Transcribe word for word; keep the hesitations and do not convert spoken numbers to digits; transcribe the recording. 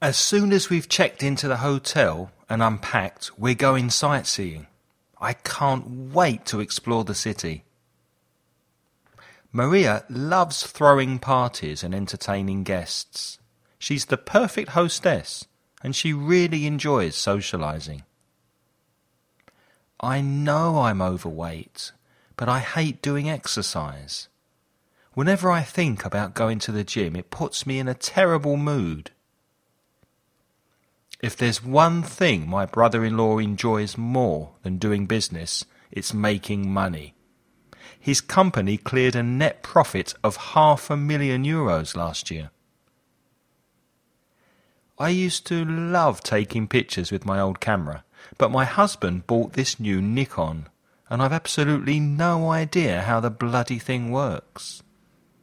As soon as we've checked into the hotel and unpacked, we're going sightseeing. I can't wait to explore the city. Maria loves throwing parties and entertaining guests. She's the perfect hostess, and she really enjoys socializing. I know I'm overweight, but I hate doing exercise. Whenever I think about going to the gym, it puts me in a terrible mood. If there's one thing my brother-in-law enjoys more than doing business, it's making money. His company cleared a net profit of half a million euros last year. I used to love taking pictures with my old camera, but my husband bought this new Nikon, and I've absolutely no idea how the bloody thing works.